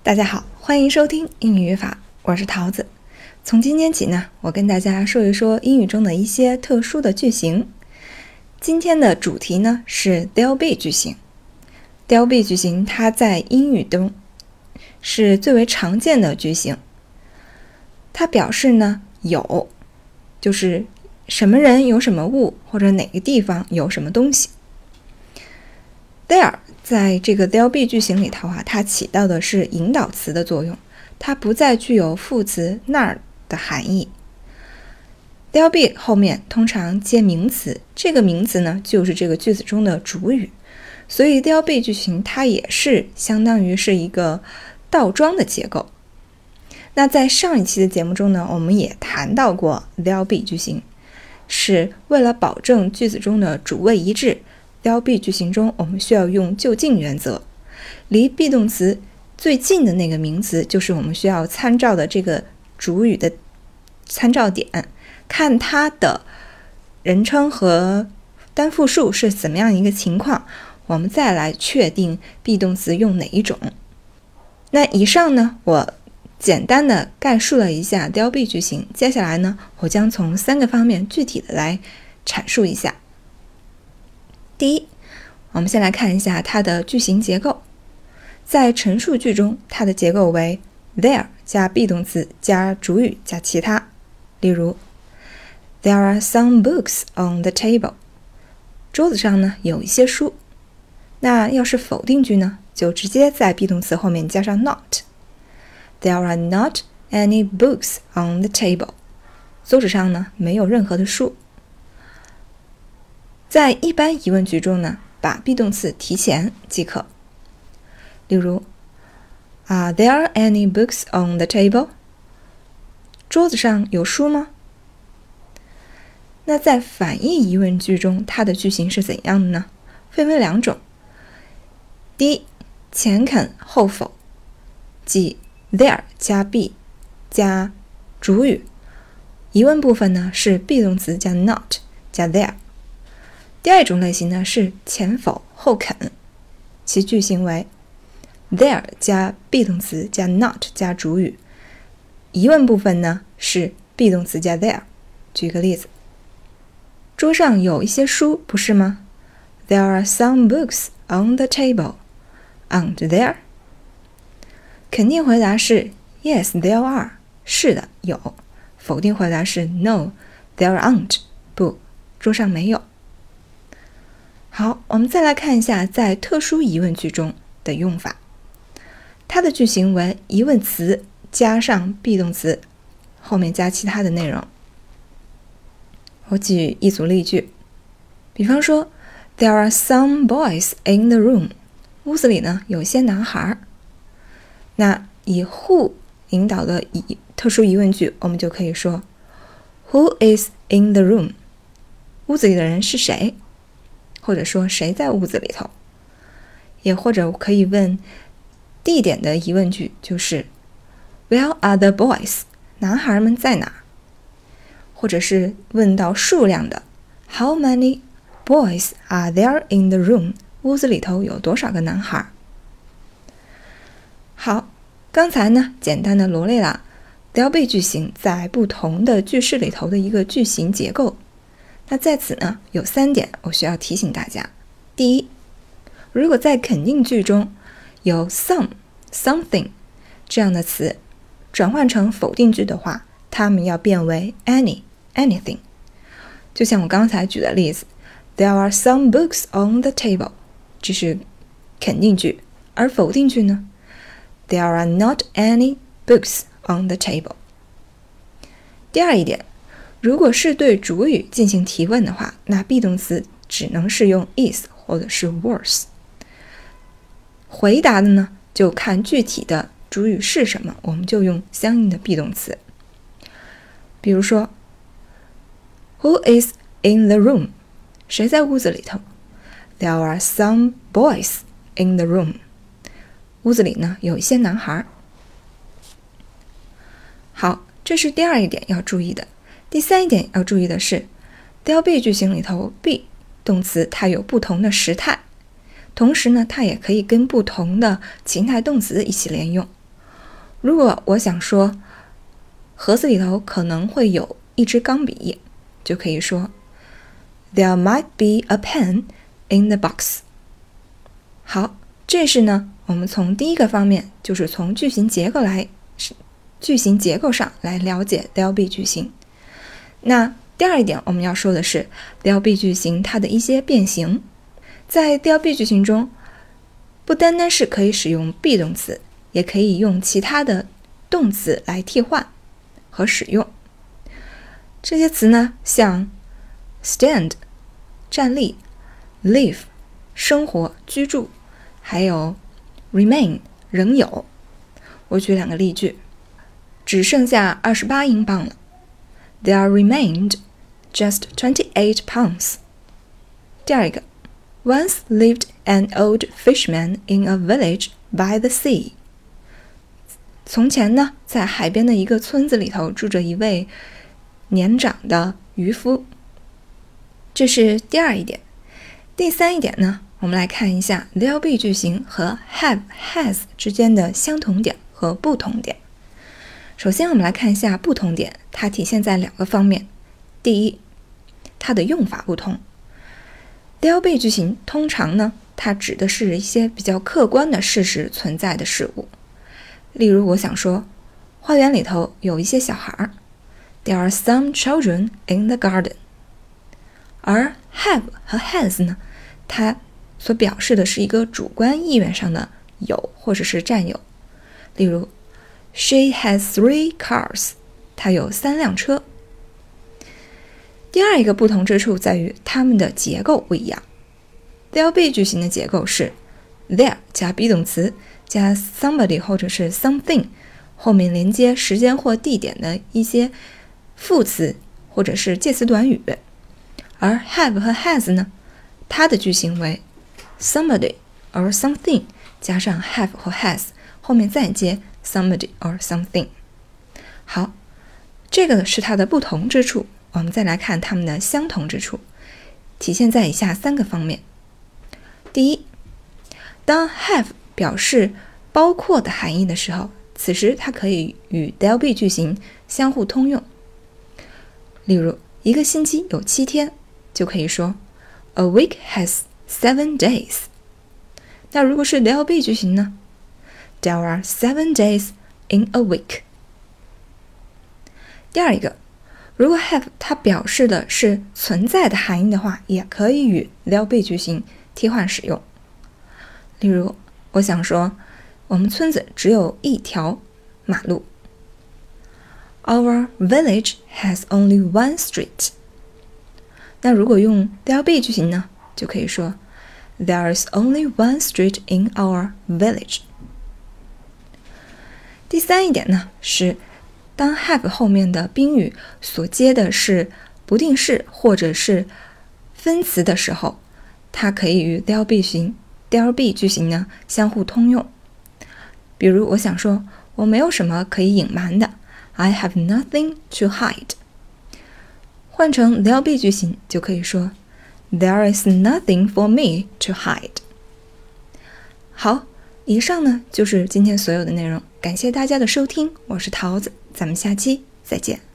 大家好，欢迎收听英语语法，我是桃子。从今天起呢，我跟大家说一说英语中的一些特殊的句型。今天的主题呢是 there'll be 句型。there'll be 句型它在英语中是最为常见的句型。它表示呢有，就是什么人有什么物，或者哪个地方有什么东西。there 在这个 there'll be 句型里头它起到的是引导词的作用，它不再具有副词那儿的含义。there'll be 后面通常接名词，这个名词呢就是这个句子中的主语，所以 there'll be 句型它也是相当于是一个倒装的结构。那在上一期的节目中呢，我们也谈到过 there'll be 句型，是为了保证句子中的主谓一致， there'll be 句型中我们需要用就近原则，离 be 动词最近的那个名词就是我们需要参照的这个主语的参照点，看它的人称和单复数是怎么样一个情况，我们再来确定 be 动词用哪一种。那以上呢，我简单的概述了一下 there'll be 句型，接下来呢，我将从3个方面具体的来阐述一下。第一，我们先来看一下它的句型结构。在陈述句中，它的结构为 there 加 be 动词加主语加其他。例如 There are some books on the table， 桌子上呢有一些书。那要是否定句呢，就直接在 be 动词后面加上 not。 There are not any books on the table， 桌子上呢没有任何的书。在一般疑问句中呢，把 be 动词提前即可。例如 Are there any books on the table？ 桌子上有书吗？那在反义疑问句中，它的句型是怎样的呢？分为2种。第一，前肯后否，即 there 加 be 加主语，疑问部分呢是 be 动词加 not 加 there。第二种类型呢是前否后肯，其句型为 there 加 be 动词加 not 加主语，疑问部分呢是 be 动词加 there。 举个例子，桌上有一些书，不是吗？ There are some books on the table. Aren't there? 肯定回答是 Yes, there are. 是的，有。否定回答是 No, there aren't. 不，桌上没有。好，我们再来看一下在特殊疑问句中的用法。它的句型为疑问词加上 be 动词，后面加其他的内容。我举一组例句，比方说 There are some boys in the room， 屋子里呢有些男孩。那以 who 引导的特殊疑问句，我们就可以说 Who is in the room？ 屋子里的人是谁？或者说谁在屋子里头？也或者可以问地点的疑问句，就是 Where are the boys？ 男孩们在哪？或者是问到数量的 How many boys are there in the room？ 屋子里头有多少个男孩？好，刚才呢简单的罗列了 there'll be 句型在不同的句式里头的一个句型结构。那在此呢有3点我需要提醒大家。第一，如果在肯定句中有 some、something 这样的词，转换成否定句的话，它们要变为 any、anything。 就像我刚才举的例子， There are some books on the table， 这是肯定句。而否定句呢， There are not any books on the table。 第二一点，如果是对主语进行提问的话，那 be 动词只能是用 is 或者是 was。 回答的呢，就看具体的主语是什么，我们就用相应的 be 动词。比如说 Who is in the room？ 谁在屋子里头？ There are some boys in the room。 屋子里呢有一些男孩。好，这是第二一点要注意的。第3一点要注意的是 there'll be 句型里头 be 动词它有不同的时态，同时呢它也可以跟不同的情态动词一起连用。 如果我想说盒子里头可能会有一支钢笔，就可以说 There might be a pen in the box。 好，这是呢我们从第一个方面，就是从句型结构上来了解 there'll be 句型。那第二一点我们要说的是 there'll be 句型它的一些变形。在 there'll be 句型中，不单单是可以使用 be 动词，也可以用其他的动词来替换和使用。这些词呢，像 stand 站立， live 生活居住，还有 remain 仍有。我举两个例句，只剩下28英镑了。 There remained just 28 pounds。 第二个， Once lived an old fisherman in a village by the sea。 从前呢，在海边的一个村子里头住着一位年长的渔夫。这是第二一点。第三一点呢，我们来看一下 there'll be 句型和 have、has 之间的相同点和不同点。首先我们来看一下不同点，它体现在两个方面。第一，它的用法不同。there'll be 句型通常呢，它指的是一些比较客观的事实存在的事物。例如我想说，花园里头有一些小孩。 There are some children in the garden。 而 have 和 has 呢，它所表示的是一个主观意愿上的有或者是占有。例如 She has 3 cars。 她有3辆车。第二一个不同之处在于它们的结构不一样。there'll be 句型的结构是 there 加 be 动词加 somebody 或者是 something， 后面连接时间或地点的一些副词或者是介词短语。而 have 和 has 呢，它的句型为 somebody or something 加上 have 或 has， 后面再接 somebody or something。 好，这个是它的不同之处。我们再来看它们的相同之处，体现在以下3个方面。第一，当 have 表示包括的含义的时候，此时它可以与 there'll be 句型相互通用。例如一个星期有7天，就可以说 A week has 7 days。 那如果是 there'll be 句型呢， There are 7 days in a week。 第二一个，如果 have 它表示的是存在的含义的话，也可以与 there'll be 句型替换使用。例如我想说，我们村子只有1条马路。 Our village has only 1 street。 那如果用 there'll be 句型呢，就可以说 There is only 1 street in our village。 第三一点呢，是当 have 后面的宾语所接的是不定式或者是分词的时候，它可以与 there'll be 句型呢相互通用。比如我想说，我没有什么可以隐瞒的， I have nothing to hide。 换成 there'll be 句型就可以说 There is nothing for me to hide。 好，以上呢就是今天所有的内容，感谢大家的收听，我是桃子，咱们下期再见。